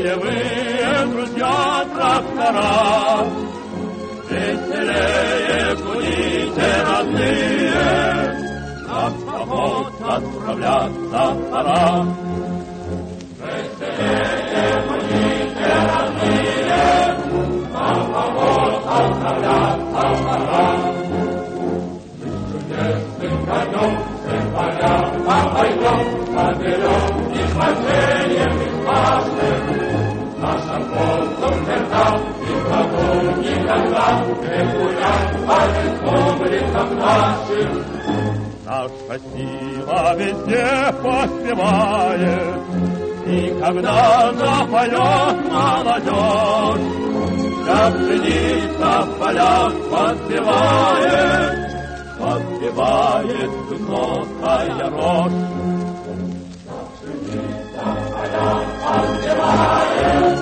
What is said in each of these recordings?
полевые друзья трактора. Веселее куните, родные, на поход отправляться пора. Веселее куните, родные, на поход отправляться пора. Мы с чудесным конем, всем полям обойдем, наберем и спасением и спасем. Наша полку сердца никому никогда не гулять по республикам нашим. Наша сила везде поспевает, и когда запоет молодежь, вся пшеница в полях подпевает высокая рожь. Подпевает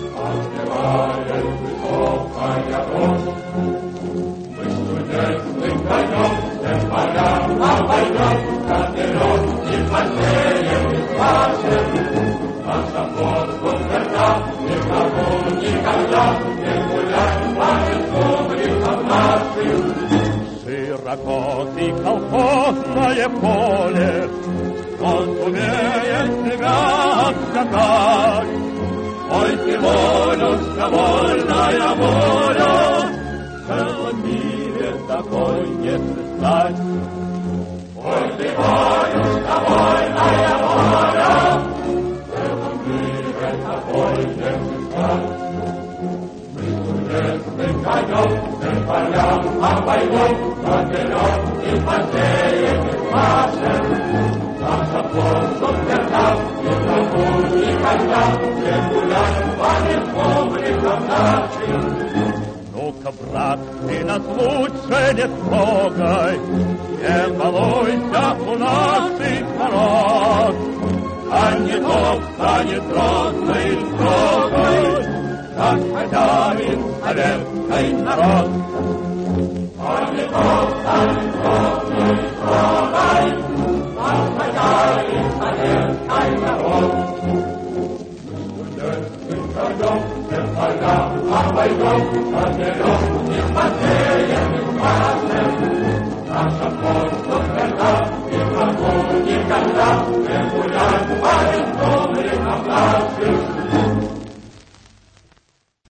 высокая рожь. Мы студентным конем всем полям обойдем, наберем и посеем и спасем. Наша воздух сердца никому никогда не гулять по республикам нашим. Широкое колхозное поле, он умеет себя обскакать. Ой, ты волюшка, вольная воля, в целом мире такой не сыскать. Ой, ты волюшка, вольная воля, в целом мире такой не сыскать. Мы студентным конем всем полям обойдем, наберем и посеем и спасем. Наша воздух сердца никому никогда не гулять по республикам нашим. Ну-ка, брат, ты нас лучше не трогай, не балуйся у наших народ. А не то станет грозный строгой, как хозяин советский народ. А не то станет грозный строгой, как хозяин советский народ. Студентным конем всем полям обойдем, наберем и посеем и спасем. Наша воздух сердца никому никогда не гулять по республикам нашим.